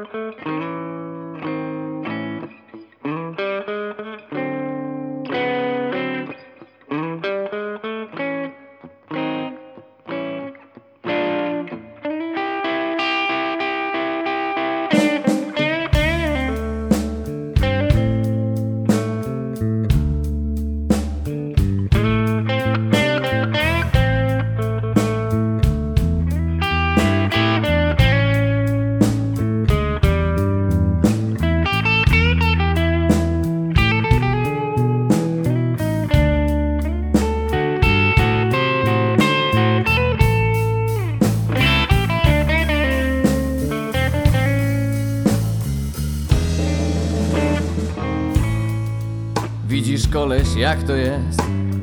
Widzisz, koleś, jak to jest?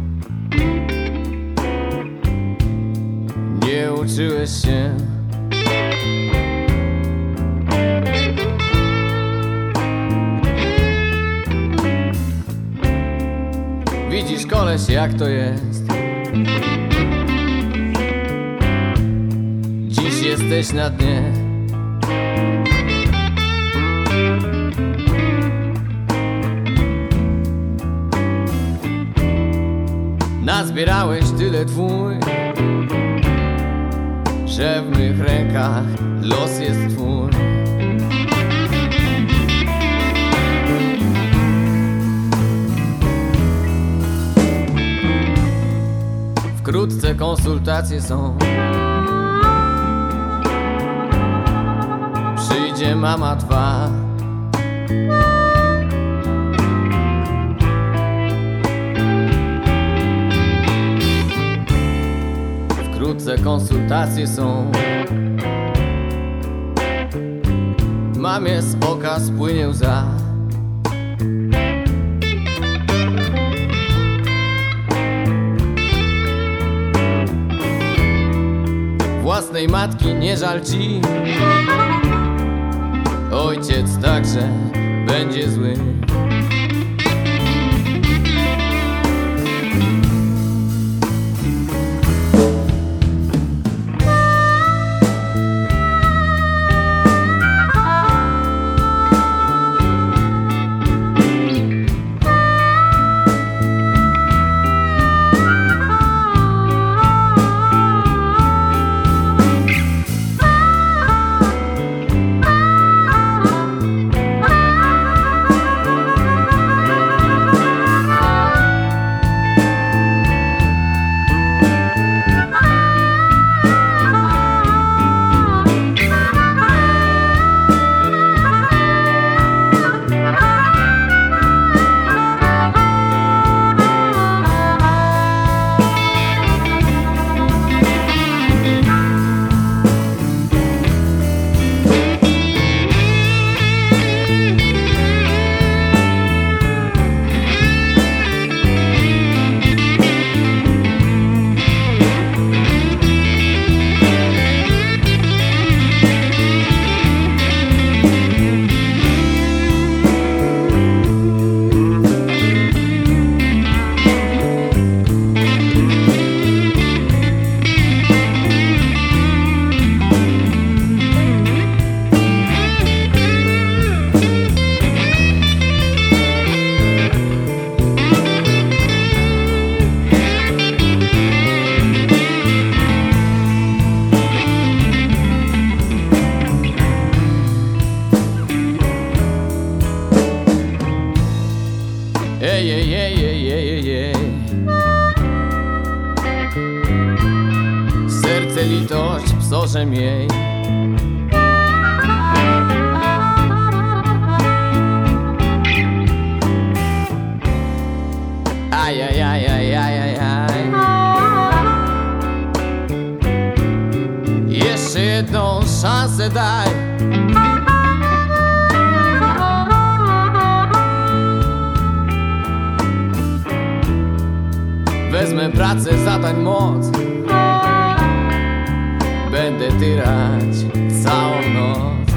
Nie uczyłeś się. Widzisz, koleś, jak to jest? Dziś jesteś na dnie. Nazbierałeś tyle twój, że w mych rękach los jest twój. Wkrótce konsultacje są. Przyjdzie mama twa. Wkrótce konsultacje są. Mamie z oka spłynie łza. Własnej matki nie żal ci. Ojciec także będzie zły. Serce litość psorzem jej. Ajajajajajajaj. Jeszcze jedną szansę daj. Wezmę pracę, zadań moc. Będę tyrać całą noc.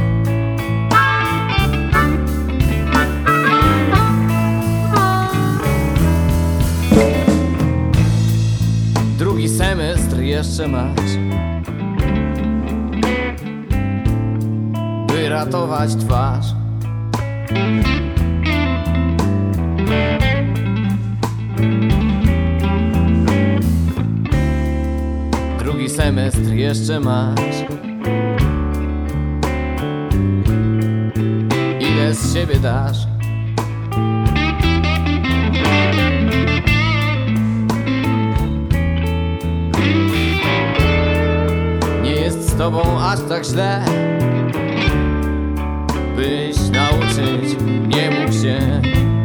Drugi semestr jeszcze masz, by by ratować twarz. Drugi semestr jeszcze masz. Ile z siebie dasz? Nie jest z tobą aż tak źle, byś nauczyć nie mógł się.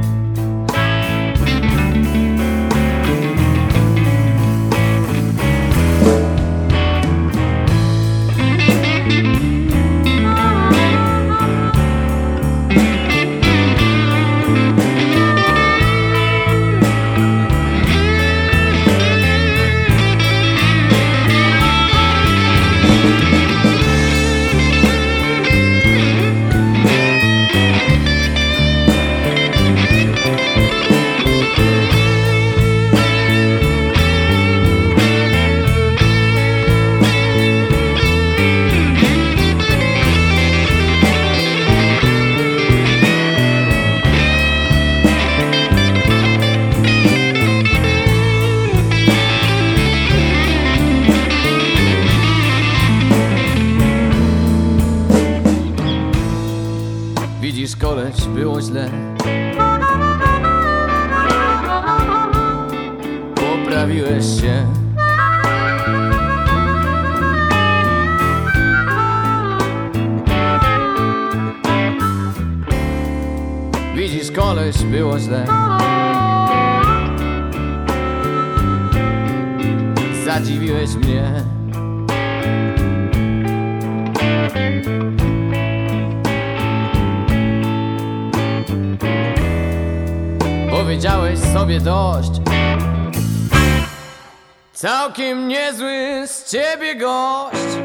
Widzisz, koleś, było źle, poprawiłeś się. Widzisz, koleś, było źle, zadziwiłeś mnie. Powiedziałeś sobie dość, całkiem niezły z ciebie gość.